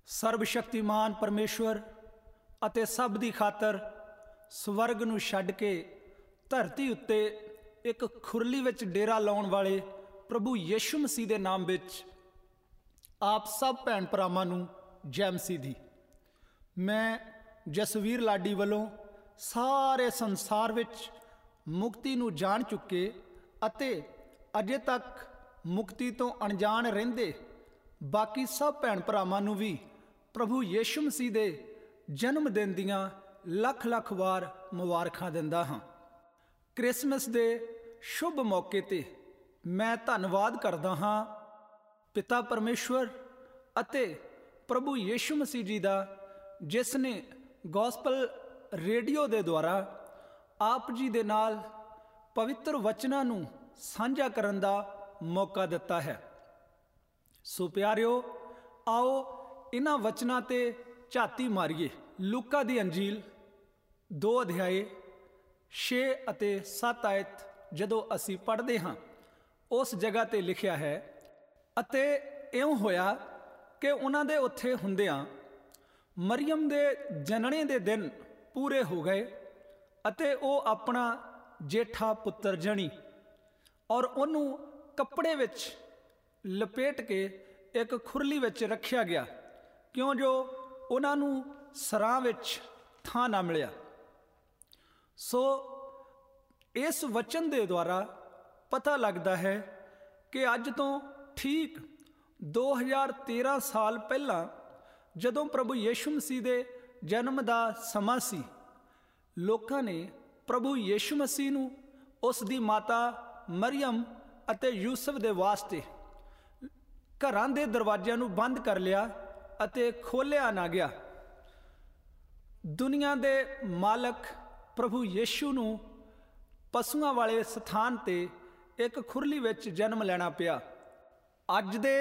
ਸਰਬਸ਼ਕਤੀਮਾਨ ਪਰਮੇਸ਼ਵਰ ਅਤੇ ਸਭ ਦੀ ਖਾਤਰ ਸਵਰਗ ਨੂੰ ਛੱਡ ਕੇ ਧਰਤੀ ਉੱਤੇ ਇੱਕ ਖੁਰਲੀ ਵਿੱਚ ਡੇਰਾ ਲਾਉਣ ਵਾਲੇ ਪ੍ਰਭੂ ਯਿਸੂ ਮਸੀਹ ਦੇ ਨਾਮ ਵਿੱਚ ਆਪ ਸਭ ਭੈਣ ਭਰਾਵਾਂ ਨੂੰ ਜੈ ਮਸੀਹ ਦੀ। ਮੈਂ ਜਸਵੀਰ ਲਾਡੀ ਵੱਲੋਂ ਸਾਰੇ ਸੰਸਾਰ ਵਿੱਚ ਮੁਕਤੀ ਨੂੰ ਜਾਣ ਚੁੱਕੇ ਅਤੇ ਅਜੇ ਤੱਕ ਮੁਕਤੀ ਤੋਂ ਅਣਜਾਣ ਰਹਿੰਦੇ ਬਾਕੀ ਸਭ ਭੈਣ ਭਰਾਵਾਂ ਨੂੰ ਵੀ ਪ੍ਰਭੂ ਯਿਸੂ ਮਸੀਹ ਦੇ ਜਨਮ ਦਿਨ ਦੀਆਂ ਲੱਖ ਲੱਖ ਵਾਰ ਮੁਬਾਰਕਾਂ ਦਿੰਦਾ ਹਾਂ। ਕ੍ਰਿਸਮਸ ਦੇ ਸ਼ੁਭ ਮੌਕੇ 'ਤੇ ਮੈਂ ਧੰਨਵਾਦ ਕਰਦਾ ਹਾਂ ਪਿਤਾ ਪਰਮੇਸ਼ਵਰ ਅਤੇ ਪ੍ਰਭੂ ਯਿਸੂ ਮਸੀਹ ਜੀ ਦਾ, ਜਿਸ ਨੇ ਗੋਸਪਲ ਰੇਡੀਓ ਦੇ ਦੁਆਰਾ ਆਪ ਜੀ ਦੇ ਨਾਲ ਪਵਿੱਤਰ ਵਚਨਾਂ ਨੂੰ ਸਾਂਝਾ ਕਰਨ ਦਾ ਮੌਕਾ ਦਿੱਤਾ ਹੈ। ਸੋ ਪਿਆਰਿਓ, ਆਓ ਇਹਨਾਂ ਵਚਨਾਂ 'ਤੇ ਝਾਤੀ ਮਾਰੀਏ। ਲੂਕਾ ਦੀ ਅੰਜੀਲ 2 ਅਧਿਆਏ 6 ਅਤੇ 7 ਆਇਤ ਜਦੋਂ ਅਸੀਂ ਪੜ੍ਹਦੇ ਹਾਂ, ਉਸ ਜਗ੍ਹਾ 'ਤੇ ਲਿਖਿਆ ਹੈ, ਅਤੇ ਇਉਂ ਹੋਇਆ ਕਿ ਉਹਨਾਂ ਦੇ ਉੱਥੇ ਹੁੰਦਿਆਂ ਮਰੀਅਮ ਦੇ ਜਨਣੇ ਦੇ ਦਿਨ ਪੂਰੇ ਹੋ ਗਏ ਅਤੇ ਉਹ ਆਪਣਾ ਜੇਠਾ ਪੁੱਤਰ ਜਣੀ, ਔਰ ਉਹਨੂੰ ਕੱਪੜੇ ਵਿੱਚ ਲਪੇਟ ਕੇ ਇੱਕ ਖੁਰਲੀ ਵਿੱਚ ਰੱਖਿਆ ਗਿਆ, ਕਿਉਂ ਜੋ ਉਹਨਾਂ ਨੂੰ ਸਰਾਂ ਵਿੱਚ ਥਾਂ ਨਾ ਮਿਲਿਆ। ਸੋ ਇਸ ਵਚਨ ਦੇ ਦੁਆਰਾ ਪਤਾ ਲੱਗਦਾ ਹੈ ਕਿ ਅੱਜ ਤੋਂ ਠੀਕ 2013 ਸਾਲ ਪਹਿਲਾਂ ਜਦੋਂ ਪ੍ਰਭੂ ਯਿਸੂ ਮਸੀਹ ਦੇ ਜਨਮ ਦਾ ਸਮਾਂ ਸੀ, ਲੋਕਾਂ ਨੇ ਪ੍ਰਭੂ ਯਿਸੂ ਮਸੀਹ ਨੂੰ ਉਸ ਦੀ ਮਾਤਾ ਮਰੀਅਮ ਅਤੇ ਯੂਸਫ ਦੇ ਵਾਸਤੇ ਘਰਾਂ ਦੇ ਦਰਵਾਜ਼ਿਆਂ ਨੂੰ ਬੰਦ ਕਰ ਲਿਆ ਅਤੇ ਖੋਲ੍ਹਿਆ ਨਾ ਗਿਆ। ਦੁਨੀਆ ਦੇ ਮਾਲਕ ਪ੍ਰਭੂ ਯਿਸੂ ਨੂੰ ਪਸ਼ੂਆਂ ਵਾਲੇ ਸਥਾਨ 'ਤੇ ਇੱਕ ਖੁਰਲੀ ਵਿੱਚ ਜਨਮ ਲੈਣਾ ਪਿਆ। ਅੱਜ ਦੇ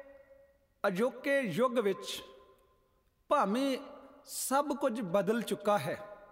ਅਜੋਕੇ ਯੁੱਗ ਵਿੱਚ ਭਾਵੇਂ ਸਭ ਕੁਝ ਬਦਲ ਚੁੱਕਾ ਹੈ,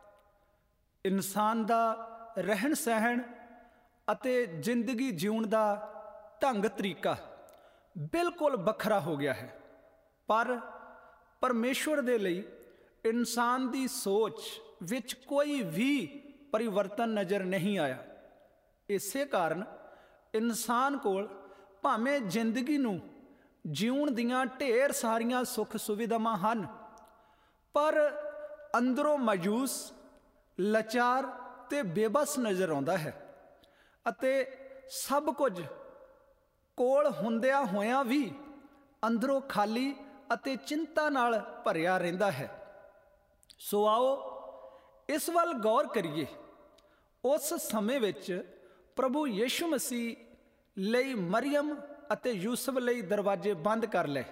ਇਨਸਾਨ ਦਾ ਰਹਿਣ ਸਹਿਣ ਅਤੇ ਜ਼ਿੰਦਗੀ ਜਿਉਣ ਦਾ ਢੰਗ ਤਰੀਕਾ ਬਿਲਕੁਲ ਵੱਖਰਾ ਹੋ ਗਿਆ ਹੈ, ਪਰ ਪਰਮੇਸ਼ਵਰ ਦੇ ਲਈ ਇਨਸਾਨ ਦੀ ਸੋਚ ਵਿੱਚ ਕੋਈ ਵੀ ਪਰਿਵਰਤਨ ਨਜ਼ਰ ਨਹੀਂ ਆਇਆ। ਇਸੇ ਕਾਰਨ ਇਨਸਾਨ ਕੋਲ ਭਾਵੇਂ ਜ਼ਿੰਦਗੀ ਨੂੰ ਜਿਉਣ ਦੀਆਂ ਢੇਰ ਸਾਰੀਆਂ ਸੁੱਖ ਸੁਵਿਧਾਵਾਂ ਹਨ, ਪਰ ਅੰਦਰੋਂ ਮਾਯੂਸ, ਲਾਚਾਰ ਤੇ ਬੇਬਸ ਨਜ਼ਰ ਆਉਂਦਾ ਹੈ ਅਤੇ ਸਭ ਕੁਝ ਕੋਲ ਹੁੰਦਿਆਂ ਹੋਇਆਂ ਵੀ ਅੰਦਰੋਂ ਖਾਲੀ ਅਤੇ ਚਿੰਤਾ ਨਾਲ ਭਰਿਆ ਰਹਿੰਦਾ ਹੈ। ਸੋ ਆਓ ਇਸ ਵੱਲ ਗੌਰ ਕਰੀਏ। ਉਸ ਸਮੇਂ ਵਿੱਚ ਪ੍ਰਭੂ ਯਿਸੂ ਮਸੀਹ ਲਈ ਮਰੀਅਮ ਅਤੇ ਯੂਸਫ ਲਈ ਦਰਵਾਜ਼ੇ ਬੰਦ ਕਰ ਲਏ,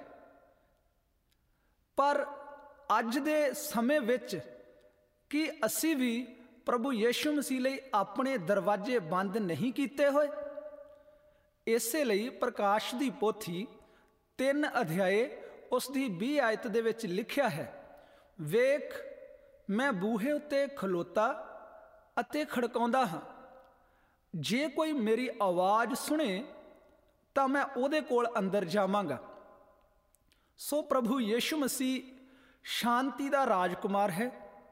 ਪਰ ਅੱਜ ਦੇ ਸਮੇਂ ਵਿੱਚ ਕੀ ਅਸੀਂ ਵੀ ਪ੍ਰਭੂ ਯਿਸੂ ਮਸੀਹ ਲਈ ਆਪਣੇ ਦਰਵਾਜ਼ੇ ਬੰਦ ਨਹੀਂ ਕੀਤੇ ਹੋਏ? ਇਸੇ ਲਈ ਪ੍ਰਕਾਸ਼ ਦੀ ਪੋਥੀ 3 ਅਧਿਆਏ ਉਸ ਦੀ 20 ਆਇਤ ਦੇ ਵਿੱਚ ਲਿਖਿਆ ਹੈ, ਵੇਖ ਮੈਂ ਬੂਹੇ ਉੱਤੇ ਖਲੋਤਾ ਅਤੇ ਖੜਕਾਉਂਦਾ ਹਾਂ, ਜੇ ਕੋਈ ਮੇਰੀ ਆਵਾਜ਼ ਸੁਣੇ ਤਾਂ ਮੈਂ ਉਹਦੇ ਕੋਲ ਅੰਦਰ ਜਾਵਾਂਗਾ। ਸੋ ਪ੍ਰਭੂ ਯਿਸੂ ਮਸੀਹ ਸ਼ਾਂਤੀ ਦਾ ਰਾਜਕੁਮਾਰ ਹੈ।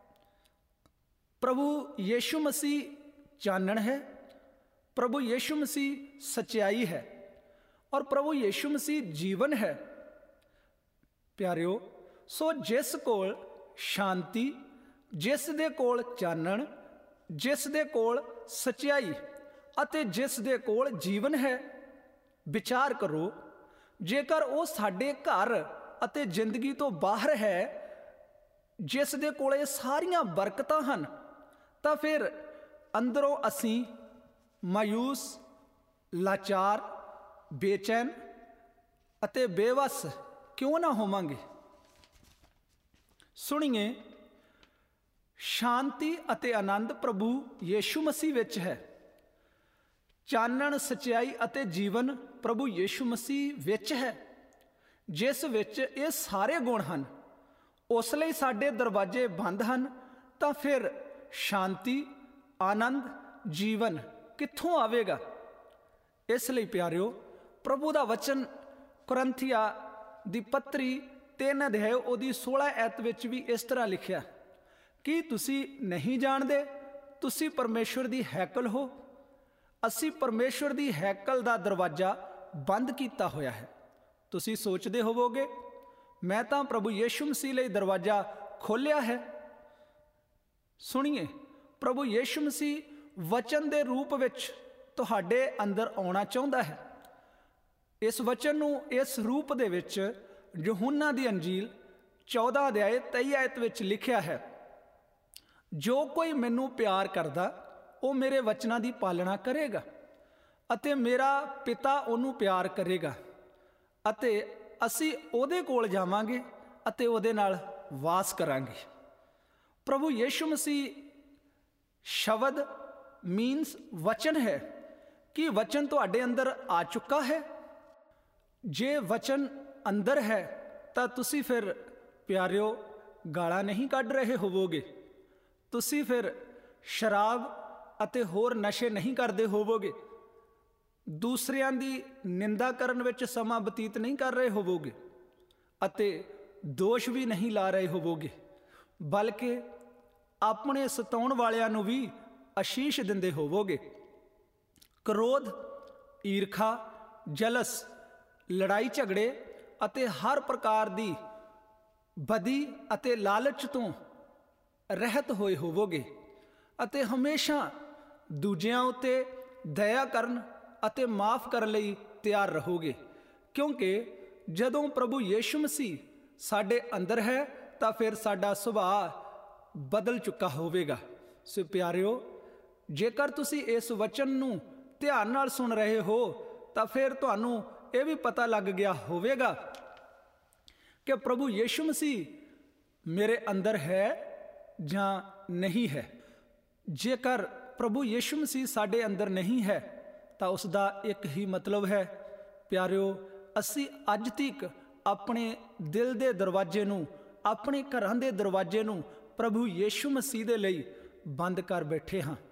ਪ੍ਰਭੂ ਯਿਸੂ ਮਸੀਹ ਚਾਨਣ ਹੈ। ਪ੍ਰਭੂ ਯਿਸੂ ਮਸੀਹ ਸੱਚਾਈ ਹੈ ਔਰ ਪ੍ਰਭੂ ਯਿਸੂ ਮਸੀਹ ਜੀਵਨ ਹੈ। ਪਿਆਰਿਓ, ਸੋ ਜਿਸ ਕੋਲ ਸ਼ਾਂਤੀ, ਜਿਸ ਦੇ ਕੋਲ ਚਾਨਣ, ਜਿਸ ਦੇ ਕੋਲ ਸੱਚਾਈ ਅਤੇ ਜਿਸ ਦੇ ਕੋਲ ਜੀਵਨ ਹੈ, ਵਿਚਾਰ ਕਰੋ, ਜੇਕਰ ਉਹ ਸਾਡੇ ਘਰ ਅਤੇ ਜ਼ਿੰਦਗੀ ਤੋਂ ਬਾਹਰ ਹੈ, ਜਿਸ ਦੇ ਕੋਲ ਇਹ ਸਾਰੀਆਂ ਬਰਕਤਾਂ ਹਨ, ਤਾਂ ਫਿਰ ਅੰਦਰੋਂ ਅਸੀਂ ਮਾਯੂਸ, ਲਾਚਾਰ, ਬੇਚੈਨ ਅਤੇ ਬੇਵੱਸ ਕਿਉਂ ਨਾ ਹੋਵਾਂਗੇ? ਸੁਣੀਏ, ਸ਼ਾਂਤੀ ਅਤੇ ਆਨੰਦ ਪ੍ਰਭੂ ਯਿਸੂ ਮਸੀਹ ਵਿੱਚ ਹੈ। ਚਾਨਣ, ਸੱਚਾਈ ਅਤੇ ਜੀਵਨ ਪ੍ਰਭੂ ਯਿਸੂ ਮਸੀਹ ਵਿੱਚ ਹੈ, ਜਿਸ ਵਿੱਚ ਇਹ ਸਾਰੇ ਗੁਣ ਹਨ। ਉਸ ਲਈ ਸਾਡੇ ਦਰਵਾਜ਼ੇ ਬੰਦ ਹਨ, ਤਾਂ ਫਿਰ ਸ਼ਾਂਤੀ, ਆਨੰਦ, ਜੀਵਨ ਕਿੱਥੋਂ ਆਵੇਗਾ? ਇਸ ਲਈ ਪਿਆਰਿਓ, ਪ੍ਰਭੂ ਦਾ ਵਚਨ ਕੁਰੰਥੀਆਂ ਦੀ ਪੱਤਰੀ 3 ਅਧਿਆਇ ਉਹਦੀ 16 ਐਤ ਵਿੱਚ ਵੀ ਇਸ ਤਰ੍ਹਾਂ ਲਿਖਿਆ, ਕੀ ਤੁਸੀਂ ਨਹੀਂ ਜਾਣਦੇ ਤੁਸੀਂ ਪਰਮੇਸ਼ਵਰ ਦੀ ਹੈਕਲ ਹੋ? ਅਸੀਂ ਪਰਮੇਸ਼ਵਰ ਦੀ ਹੈਕਲ ਦਾ ਦਰਵਾਜ਼ਾ ਬੰਦ ਕੀਤਾ ਹੋਇਆ ਹੈ। ਤੁਸੀਂ ਸੋਚਦੇ ਹੋਵੋਗੇ ਮੈਂ ਤਾਂ ਪ੍ਰਭੂ ਯਿਸੂ ਮਸੀਹ ਲਈ ਦਰਵਾਜ਼ਾ ਖੋਲ੍ਹਿਆ ਹੈ। ਸੁਣੀਏ, ਪ੍ਰਭੂ ਯਿਸੂ ਮਸੀਹ ਵਚਨ ਦੇ ਰੂਪ ਵਿੱਚ ਤੁਹਾਡੇ ਅੰਦਰ ਆਉਣਾ ਚਾਹੁੰਦਾ ਹੈ। ਇਸ ਵਚਨ ਨੂੰ ਇਸ ਰੂਪ ਦੇ ਵਿੱਚ ਯਹੂਨਾ ਦੀ ਅੰਜੀਲ 14 ਅਧਿਆਇ 23 ਐਤ ਵਿੱਚ ਲਿਖਿਆ ਹੈ, ਜੋ ਕੋਈ ਮੈਨੂੰ ਪਿਆਰ ਕਰਦਾ ਉਹ ਮੇਰੇ ਵਚਨਾਂ ਦੀ ਪਾਲਣਾ ਕਰੇਗਾ ਅਤੇ ਮੇਰਾ ਪਿਤਾ ਉਹਨੂੰ ਪਿਆਰ ਕਰੇਗਾ ਅਤੇ ਅਸੀਂ ਉਹਦੇ ਕੋਲ ਜਾਵਾਂਗੇ ਅਤੇ ਉਹਦੇ ਨਾਲ ਵਾਸ ਕਰਾਂਗੇ। ਪ੍ਰਭੂ ਯਿਸੂ ਮਸੀਹ ਸ਼ਬਦ ਮੀਨਸ ਵਚਨ ਹੈ। ਕਿ ਵਚਨ ਤੁਹਾਡੇ ਅੰਦਰ ਆ ਚੁੱਕਾ ਹੈ? ਜੇ ਵਚਨ ਅੰਦਰ ਹੈ ਤਾਂ ਤੁਸੀਂ ਫਿਰ ਪਿਆਰਿਓ ਗਾਲਾਂ ਨਹੀਂ ਕੱਢ ਰਹੇ ਹੋਵੋਗੇ, ਤੁਸੀਂ ਫਿਰ ਸ਼ਰਾਬ ਅਤੇ ਹੋਰ ਨਸ਼ੇ ਨਹੀਂ ਕਰਦੇ ਹੋਵੋਗੇ, ਦੂਸਰਿਆਂ ਦੀ ਨਿੰਦਾ ਕਰਨ ਵਿੱਚ ਸਮਾਂ ਬਤੀਤ ਨਹੀਂ ਕਰ ਰਹੇ ਹੋਵੋਗੇ ਅਤੇ ਦੋਸ਼ ਵੀ ਨਹੀਂ ਲਾ ਰਹੇ ਹੋਵੋਗੇ, ਬਲਕਿ ਆਪਣੇ ਸਤਾਉਣ ਵਾਲਿਆਂ ਨੂੰ ਵੀ ਆਸ਼ੀਸ਼ ਦਿੰਦੇ ਹੋਵੋਗੇ। ਕ੍ਰੋਧ, ਈਰਖਾ, ਜਲਸ, ਲੜਾਈ ਝਗੜੇ ਅਤੇ ਹਰ ਪ੍ਰਕਾਰ ਦੀ ਬਦੀ ਅਤੇ ਲਾਲਚ ਤੋਂ ਰਹਿਤ ਹੋਏ ਹੋਵੋਗੇ ਅਤੇ ਹਮੇਸ਼ਾ ਦੂਜਿਆਂ ਉੱਤੇ ਦਇਆ ਕਰਨ ਅਤੇ ਮਾਫ ਕਰਨ ਲਈ ਤਿਆਰ ਰਹੋਗੇ, ਕਿਉਂਕਿ ਜਦੋਂ ਪ੍ਰਭੂ ਯਿਸੂ ਮਸੀਹ ਸਾਡੇ ਅੰਦਰ ਹੈ ਤਾਂ ਫਿਰ ਸਾਡਾ ਸੁਭਾਅ ਬਦਲ ਚੁੱਕਾ ਹੋਵੇਗਾ। ਸੋ ਪਿਆਰਿਓ, ਜੇਕਰ ਤੁਸੀਂ ਇਸ ਵਚਨ ਨੂੰ ਧਿਆਨ ਨਾਲ ਸੁਣ ਰਹੇ ਹੋ ਤਾਂ ਫਿਰ ਤੁਹਾਨੂੰ ਇਹ ਵੀ ਪਤਾ ਲੱਗ ਗਿਆ ਹੋਵੇਗਾ ਕਿ ਪ੍ਰਭੂ ਯਿਸੂ ਮਸੀਹ ਮੇਰੇ ਅੰਦਰ ਹੈ ਜਾਂ ਨਹੀਂ ਹੈ। ਜੇਕਰ ਪ੍ਰਭੂ ਯਿਸੂ ਮਸੀਹ ਸਾਡੇ ਅੰਦਰ ਨਹੀਂ ਹੈ ਤਾਂ ਉਸ ਦਾ ਇੱਕ ਹੀ ਮਤਲਬ ਹੈ, ਪਿਆਰਿਓ, ਅਸੀਂ ਅੱਜ ਤੱਕ ਆਪਣੇ ਦਿਲ ਦੇ ਦਰਵਾਜ਼ੇ ਨੂੰ, ਆਪਣੇ ਘਰਾਂ ਦੇ ਦਰਵਾਜ਼ੇ ਨੂੰ ਪ੍ਰਭੂ ਯਿਸੂ ਮਸੀਹ ਦੇ ਲਈ ਬੰਦ ਕਰ ਬੈਠੇ ਹਾਂ।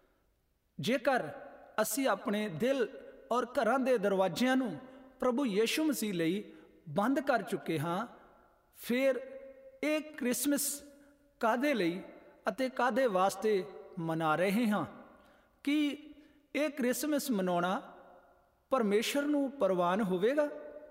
ਜੇਕਰ ਅਸੀਂ ਆਪਣੇ ਦਿਲ ਔਰ ਘਰਾਂ ਦੇ ਦਰਵਾਜ਼ਿਆਂ ਨੂੰ ਪ੍ਰਭੂ ਯਿਸੂ ਮਸੀਹ ਲਈ ਬੰਦ ਕਰ ਚੁੱਕੇ ਹਾਂ, ਫਿਰ ਇਹ ਕ੍ਰਿਸਮਸ ਕਾਹਦੇ ਲਈ ਅਤੇ ਕਾਹਦੇ ਵਾਸਤੇ ਮਨਾ ਰਹੇ ਹਾਂ? ਕਿ ਇਹ ਕ੍ਰਿਸਮਸ ਮਨਾਉਣਾ ਪਰਮੇਸ਼ਰ ਨੂੰ ਪ੍ਰਵਾਨ ਹੋਵੇਗਾ?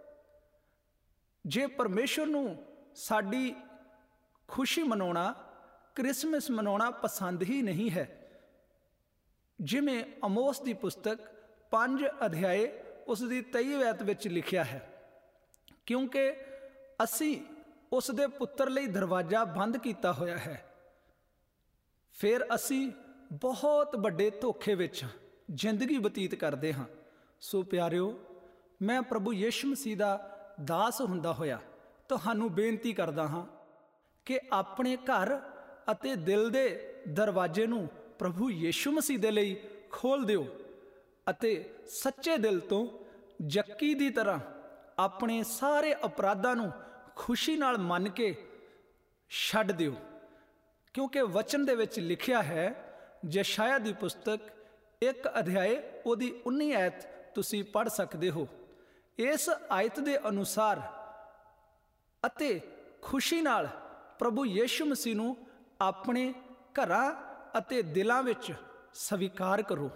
ਜੇ ਪਰਮੇਸ਼ਰ ਨੂੰ ਸਾਡੀ ਖੁਸ਼ੀ ਮਨਾਉਣਾ, ਕ੍ਰਿਸਮਸ ਮਨਾਉਣਾ ਪਸੰਦ ਹੀ ਨਹੀਂ ਹੈ, ਜਿਵੇਂ ਅਮੋਸ ਦੀ ਪੁਸਤਕ 5 ਅਧਿਆਏ ਉਸ ਦੀ 23 ਐਤ ਵਿੱਚ ਲਿਖਿਆ ਹੈ, ਕਿਉਂਕਿ ਅਸੀਂ ਉਸ ਦੇ ਪੁੱਤਰ ਲਈ ਦਰਵਾਜ਼ਾ ਬੰਦ ਕੀਤਾ ਹੋਇਆ ਹੈ, ਫਿਰ ਅਸੀਂ ਬਹੁਤ ਵੱਡੇ ਧੋਖੇ ਵਿੱਚ ਜ਼ਿੰਦਗੀ ਬਤੀਤ ਕਰਦੇ ਹਾਂ। ਸੋ ਪਿਆਰਿਓ, ਮੈਂ ਪ੍ਰਭੂ ਯਿਸੂ ਮਸੀਹ ਦਾ ਦਾਸ ਹੁੰਦਾ ਹੋਇਆ ਤੁਹਾਨੂੰ ਬੇਨਤੀ ਕਰਦਾ ਹਾਂ ਕਿ ਆਪਣੇ ਘਰ ਅਤੇ ਦਿਲ ਦੇ ਦਰਵਾਜ਼ੇ ਨੂੰ ਪ੍ਰਭੂ ਯਿਸੂ ਮਸੀਹ ਦੇ ਲਈ ਖੋਲ੍ਹ ਦਿਓ ਅਤੇ ਸੱਚੇ ਦਿਲ ਤੋਂ ਜੱਕੀ ਦੀ ਤਰ੍ਹਾਂ ਆਪਣੇ ਸਾਰੇ ਅਪਰਾਧਾਂ ਨੂੰ ਖੁਸ਼ੀ ਨਾਲ ਮੰਨ ਕੇ ਛੱਡ ਦਿਓ, ਕਿਉਂਕਿ ਵਚਨ ਦੇ ਵਿੱਚ ਲਿਖਿਆ ਹੈ, ਯਸ਼ਾਇਆ ਦੀ ਪੁਸਤਕ 1 ਅਧਿਆਏ ਉਹਦੀ 19 ਐਤ ਤੁਸੀਂ ਪੜ੍ਹ ਸਕਦੇ ਹੋ। ਇਸ ਆਇਤ ਦੇ ਅਨੁਸਾਰ ਅਤੇ ਖੁਸ਼ੀ ਨਾਲ ਪ੍ਰਭੂ ਯਿਸੂ ਮਸੀਹ ਨੂੰ ਆਪਣੇ ਘਰਾਂ ਅਤੇ ਦਿਲਾਂ ਵਿੱਚ ਸਵੀਕਾਰ ਕਰੋ।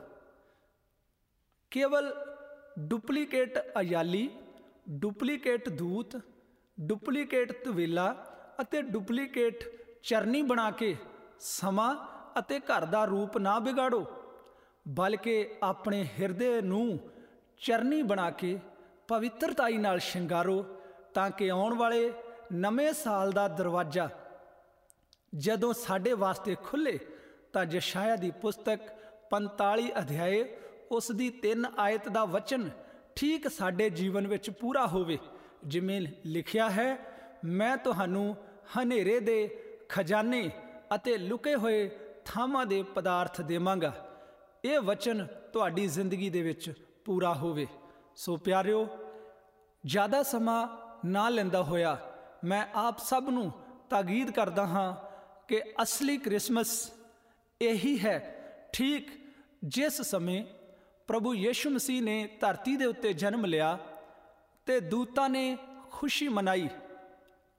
ਕੇਵਲ ਡੁਪਲੀਕੇਟ ਅਯਾਲੀ, ਡੁਪਲੀਕੇਟ ਦੂਤ, ਡੁਪਲੀਕੇਟ ਤਵੇਲਾ ਅਤੇ ਡੁਪਲੀਕੇਟ ਚਰਨੀ ਬਣਾ ਕੇ ਸਮਾਂ ਅਤੇ ਘਰ ਦਾ ਰੂਪ ਨਾ ਵਿਗਾੜੋ, ਬਲਕਿ ਆਪਣੇ ਹਿਰਦੇ ਨੂੰ ਚਰਨੀ ਬਣਾ ਕੇ ਪਵਿੱਤਰਤਾਈ ਨਾਲ ਸ਼ਿੰਗਾਰੋ, ਤਾਂ ਕਿ ਆਉਣ ਵਾਲੇ ਨਵੇਂ ਸਾਲ ਦਾ ਦਰਵਾਜ਼ਾ ਜਦੋਂ ਸਾਡੇ ਵਾਸਤੇ ਖੁੱਲ੍ਹੇ ਤਾਂ ਯਸ਼ਾਇਆ ਦੀ ਪੁਸਤਕ 45 ਅਧਿਆਏ ਉਸ ਦੀ 3 ਆਇਤ ਦਾ ਵਚਨ ਠੀਕ ਸਾਡੇ ਜੀਵਨ ਵਿੱਚ ਪੂਰਾ ਹੋਵੇ, ਜਿਵੇਂ ਲਿਖਿਆ ਹੈ, ਮੈਂ ਤੁਹਾਨੂੰ ਹਨੇਰੇ ਦੇ ਖਜ਼ਾਨੇ ਅਤੇ ਲੁਕੇ ਹੋਏ ਥਾਵਾਂ ਦੇ ਪਦਾਰਥ ਦੇਵਾਂਗਾ। ਇਹ ਵਚਨ ਤੁਹਾਡੀ ਜ਼ਿੰਦਗੀ ਦੇ ਵਿੱਚ ਪੂਰਾ ਹੋਵੇ। ਸੋ ਪਿਆਰਿਓ, ਜ਼ਿਆਦਾ ਸਮਾਂ ਨਾ ਲੈਂਦਾ ਹੋਇਆ ਮੈਂ ਆਪ ਸਭ ਨੂੰ ਤਾਕੀਦ ਕਰਦਾ ਹਾਂ ਕਿ ਅਸਲੀ ਕ੍ਰਿਸਮਸ ਇਹੀ ਹੈ, ਠੀਕ ਜਿਸ ਸਮੇਂ ਪ੍ਰਭੂ ਯਿਸੂ ਮਸੀਹ ਨੇ ਧਰਤੀ ਦੇ ਉੱਤੇ ਜਨਮ ਲਿਆ ਤੇ ਦੂਤਾਂ ਨੇ ਖੁਸ਼ੀ ਮਨਾਈ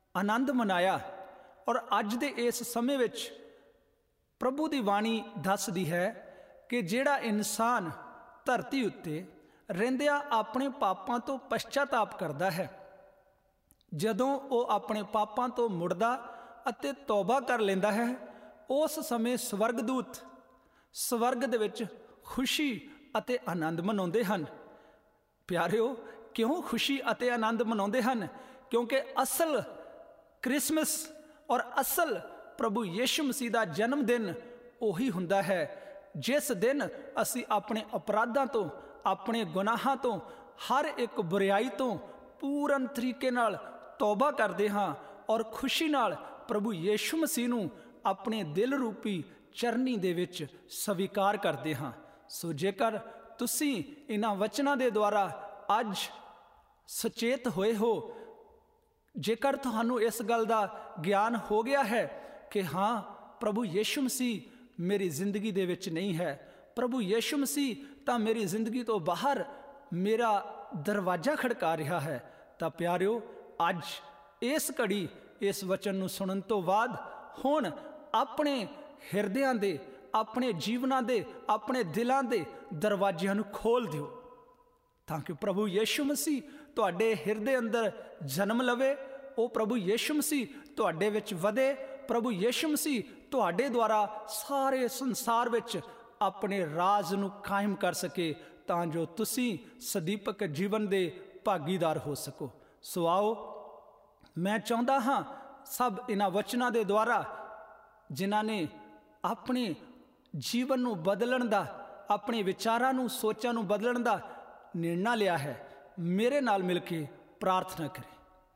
ਆਨੰਦ ਮਨਾਇਆ। ਔਰ ਅੱਜ ਦੇ ਇਸ ਸਮੇਂ ਵਿੱਚ ਪ੍ਰਭੂ ਦੀ ਬਾਣੀ ਦੱਸਦੀ ਹੈ ਕਿ ਜਿਹੜਾ ਇਨਸਾਨ ਧਰਤੀ ਉੱਤੇ ਰਹਿੰਦਿਆਂ ਆਪਣੇ ਪਾਪਾਂ ਤੋਂ ਪਛਤਾਤਾਪ ਕਰਦਾ ਹੈ, ਜਦੋਂ ਉਹ ਆਪਣੇ ਪਾਪਾਂ ਤੋਂ ਮੁੜਦਾ ਅਤੇ ਤੌਬਾ ਕਰ ਲੈਂਦਾ ਹੈ, ਉਸ ਸਮੇਂ ਸਵਰਗਦੂਤ ਸਵਰਗ ਦੇ ਵਿੱਚ ਖੁਸ਼ੀ ਅਤੇ ਆਨੰਦ ਮਨਾਉਂਦੇ ਹਨ। ਪਿਆਰਿਓ, ਕਿਉਂ ਖੁਸ਼ੀ ਅਤੇ ਆਨੰਦ ਮਨਾਉਂਦੇ ਹਨ? ਕਿਉਂਕਿ ਅਸਲ ਕ੍ਰਿਸਮਸ ਔਰ ਅਸਲ ਪ੍ਰਭੂ ਯਿਸੂ ਮਸੀਹ ਦਾ ਜਨਮ ਦਿਨ ਉਹੀ ਹੁੰਦਾ ਹੈ ਜਿਸ ਦਿਨ ਅਸੀਂ ਆਪਣੇ ਅਪਰਾਧਾਂ ਤੋਂ, ਆਪਣੇ ਗੁਨਾਹਾਂ ਤੋਂ, ਹਰ ਇੱਕ ਬੁਰਾਈ ਤੋਂ ਪੂਰਨ ਤਰੀਕੇ ਨਾਲ ਤੌਬਾ ਕਰਦੇ ਹਾਂ ਔਰ ਖੁਸ਼ੀ ਨਾਲ ਪ੍ਰਭੂ ਯਿਸੂ ਮਸੀਹ ਨੂੰ ਆਪਣੇ ਦਿਲ ਰੂਪੀ ਚਰਨੀ ਦੇ ਵਿੱਚ ਸਵੀਕਾਰ ਕਰਦੇ ਹਾਂ। ਸੋ ਜੇਕਰ ਤੁਸੀਂ ਇਹਨਾਂ ਵਚਨਾਂ ਦੇ ਦੁਆਰਾ ਅੱਜ ਸੁਚੇਤ ਹੋਏ ਹੋ, ਜੇਕਰ ਤੁਹਾਨੂੰ ਇਸ ਗੱਲ ਦਾ ਗਿਆਨ ਹੋ ਗਿਆ ਹੈ ਕਿ ਹਾਂ, ਪ੍ਰਭੂ ਯਿਸੂ ਮਸੀਹ ਮੇਰੀ ਜ਼ਿੰਦਗੀ ਦੇ ਵਿੱਚ ਨਹੀਂ ਹੈ, ਪ੍ਰਭੂ ਯਿਸੂ ਮਸੀਹ ਤਾਂ ਮੇਰੀ ਜ਼ਿੰਦਗੀ ਤੋਂ ਬਾਹਰ ਮੇਰਾ ਦਰਵਾਜ਼ਾ ਖੜਕਾ ਰਿਹਾ ਹੈ, ਤਾਂ ਪਿਆਰਿਓ, ਅੱਜ ਇਸ ਘੜੀ ਇਸ ਵਚਨ ਨੂੰ ਸੁਣਨ ਤੋਂ ਬਾਅਦ ਹੁਣ ਆਪਣੇ ਹਿਰਦਿਆਂ ਦੇ, ਆਪਣੇ ਜੀਵਨਾਂ ਦੇ, ਆਪਣੇ ਦਿਲਾਂ ਦੇ ਦਰਵਾਜ਼ਿਆਂ ਨੂੰ ਖੋਲ੍ਹ ਦਿਓ ਤਾਂ ਕਿ ਪ੍ਰਭੂ ਯਿਸੂ ਮਸੀਹ ਤੁਹਾਡੇ ਹਿਰਦੇ ਅੰਦਰ ਜਨਮ ਲਵੇ, ਉਹ ਪ੍ਰਭੂ ਯਿਸੂ ਮਸੀਹ ਤੁਹਾਡੇ ਵਿੱਚ ਵਧੇ, ਪ੍ਰਭੂ ਯਿਸੂ ਮਸੀਹ ਤੁਹਾਡੇ ਦੁਆਰਾ ਸਾਰੇ ਸੰਸਾਰ ਵਿੱਚ ਆਪਣੇ ਰਾਜ ਨੂੰ ਕਾਇਮ ਕਰ ਸਕੇ, ਤਾਂ ਜੋ ਤੁਸੀਂ ਸਦੀਪਕ ਜੀਵਨ ਦੇ ਭਾਗੀਦਾਰ ਹੋ ਸਕੋ। ਸੋ ਆਓ, ਮੈਂ ਚਾਹੁੰਦਾ ਹਾਂ ਸਭ ਇਹਨਾਂ ਵਚਨਾਂ ਦੇ ਦੁਆਰਾ ਜਿਨ੍ਹਾਂ ਨੇ ਆਪਣੇ ਜੀਵਨ ਨੂੰ ਬਦਲਣ ਦਾ, ਆਪਣੇ ਵਿਚਾਰਾਂ ਨੂੰ, ਸੋਚਾਂ ਨੂੰ ਬਦਲਣ ਦਾ ਨਿਰਣਾ ਲਿਆ ਹੈ, ਮੇਰੇ ਨਾਲ ਮਿਲ ਕੇ ਪ੍ਰਾਰਥਨਾ ਕਰੇ।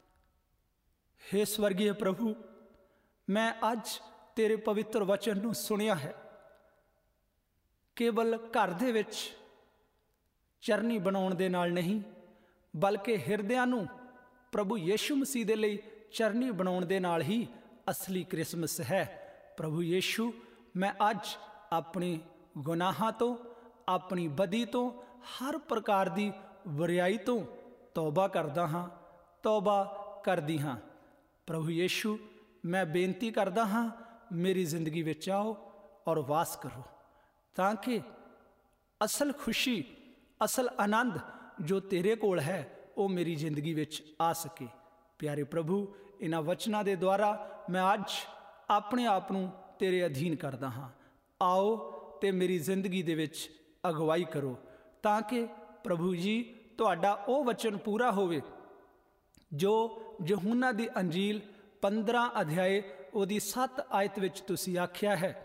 ਹੇ ਸਵਰਗੀ ਪ੍ਰਭੂ, ਮੈਂ ਅੱਜ ਤੇਰੇ ਪਵਿੱਤਰ ਵਚਨ ਨੂੰ ਸੁਣਿਆ ਹੈ। ਕੇਵਲ ਘਰ ਦੇ ਵਿੱਚ ਚਰਨੀ ਬਣਾਉਣ ਦੇ ਨਾਲ ਨਹੀਂ, ਬਲਕਿ ਹਿਰਦਿਆਂ ਨੂੰ ਪ੍ਰਭੂ ਯਿਸੂ ਮਸੀਹ ਦੇ ਲਈ ਚਰਨੀ ਬਣਾਉਣ ਦੇ ਨਾਲ ਹੀ ਅਸਲੀ ਕ੍ਰਿਸਮਸ ਹੈ। ਪ੍ਰਭੂ ਯਿਸੂ, ਮੈਂ ਅੱਜ ਆਪਣੇ ਗੁਨਾਹਾਂ ਤੋਂ, ਆਪਣੀ ਬਦੀ ਤੋਂ, ਹਰ ਪ੍ਰਕਾਰ ਦੀ ਬੁਰਾਈ ਤੋਂ ਤੌਬਾ ਕਰਦਾ ਹਾਂ, ਤੌਬਾ ਕਰਦੀ ਹਾਂ। ਪ੍ਰਭੂ ਯਿਸੂ, ਮੈਂ ਬੇਨਤੀ ਕਰਦਾ ਹਾਂ, ਮੇਰੀ ਜ਼ਿੰਦਗੀ ਵਿੱਚ ਆਓ ਔਰ ਵਾਸ ਕਰੋ, ਤਾਂ ਕਿ ਅਸਲ ਖੁਸ਼ੀ, ਅਸਲ ਆਨੰਦ ਜੋ ਤੇਰੇ ਕੋਲ ਹੈ ਉਹ ਮੇਰੀ ਜ਼ਿੰਦਗੀ ਵਿੱਚ ਆ ਸਕੇ। ਪਿਆਰੇ ਪ੍ਰਭੂ, ਇਹਨਾਂ ਵਚਨਾਂ ਦੇ ਦੁਆਰਾ ਮੈਂ ਅੱਜ ਆਪਣੇ ਆਪ ਨੂੰ ਤੇਰੇ ਅਧੀਨ ਕਰਦਾ ਹਾਂ। ਆਓ ਤੇ ਮੇਰੀ ਜ਼ਿੰਦਗੀ ਦੇ ਵਿੱਚ ਅਗਵਾਈ ਕਰੋ, ਤਾਂ ਕਿ ਪ੍ਰਭੂ ਜੀ ਤੁਹਾਡਾ ਉਹ ਵਚਨ ਪੂਰਾ ਹੋਵੇ ਜੋ ਯਹੂਨਾ ਦੀ ਅੰਜੀਲ 15 ਅਧਿਆਏ ਉਹਦੀ 7 ਆਇਤ ਵਿੱਚ ਤੁਸੀਂ ਆਖਿਆ ਹੈ,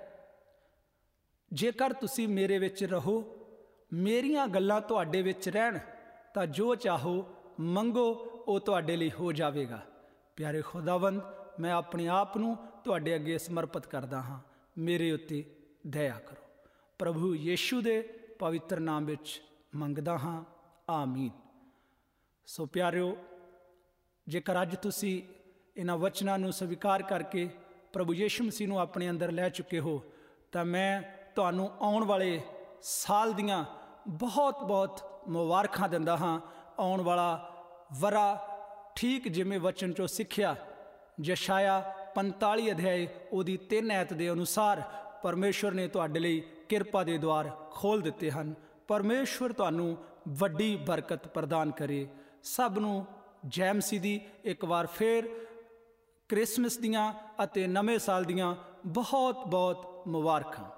ਜੇਕਰ ਤੁਸੀਂ ਮੇਰੇ ਵਿੱਚ ਰਹੋ, ਮੇਰੀਆਂ ਗੱਲਾਂ ਤੁਹਾਡੇ ਵਿੱਚ ਰਹਿਣ, ਤਾਂ ਜੋ ਚਾਹੋ ਮੰਗੋ ਉਹ ਤੁਹਾਡੇ ਲਈ ਹੋ ਜਾਵੇਗਾ। ਪਿਆਰੇ ਖੁਦਾਵੰਦ, ਮੈਂ ਆਪਣੇ ਆਪ ਨੂੰ ਤੁਹਾਡੇ ਅੱਗੇ ਸਮਰਪਿਤ ਕਰਦਾ ਹਾਂ, ਮੇਰੇ ਉੱਤੇ ਦਇਆ ਕਰੋ। ਪ੍ਰਭੂ ਯਿਸੂ ਦੇ ਪਵਿੱਤਰ ਨਾਮ ਵਿੱਚ ਮੰਗਦਾ ਹਾਂ, ਆਮੀਨ। ਸੋ ਪਿਆਰਿਓ, ਜੇਕਰ ਅੱਜ ਤੁਸੀਂ ਇਹਨਾਂ ਵਚਨਾਂ ਨੂੰ ਸਵੀਕਾਰ ਕਰਕੇ ਪ੍ਰਭੂ ਯਿਸੂ ਮਸੀਹ ਨੂੰ ਆਪਣੇ ਅੰਦਰ ਲੈ ਚੁੱਕੇ ਹੋ, ਤਾਂ ਮੈਂ ਤੁਹਾਨੂੰ ਆਉਣ ਵਾਲੇ ਸਾਲ ਦੀਆਂ ਬਹੁਤ ਮੁਬਾਰਕਾਂ ਦਿੰਦਾ ਹਾਂ। ਆਉਣ ਵਾਲਾ ਵਰਾ ਠੀਕ ਜਿਵੇਂ ਵਚਨ 'ਚੋਂ ਸਿੱਖਿਆ, ਯਸ਼ਾਇਆ 45 ਅਧਿਆਏ ਉਹਦੀ 3 ਐਤ ਦੇ ਅਨੁਸਾਰ ਪਰਮੇਸ਼ਵਰ ਨੇ ਤੁਹਾਡੇ ਲਈ ਕਿਰਪਾ ਦੇ ਦੁਆਰ ਖੋਲ੍ਹ ਦਿੱਤੇ ਹਨ। ਪਰਮੇਸ਼ਵਰ ਤੁਹਾਨੂੰ ਵੱਡੀ ਬਰਕਤ ਪ੍ਰਦਾਨ ਕਰੇ। ਸਭ ਨੂੰ ਜੈ ਮਸੀਹ ਦੀ ਇੱਕ ਵਾਰ ਫੇਰ ਕ੍ਰਿਸਮਸ ਦੀਆਂ ਅਤੇ ਨਵੇਂ ਸਾਲ ਦੀਆਂ ਬਹੁਤ ਮੁਬਾਰਕਾਂ।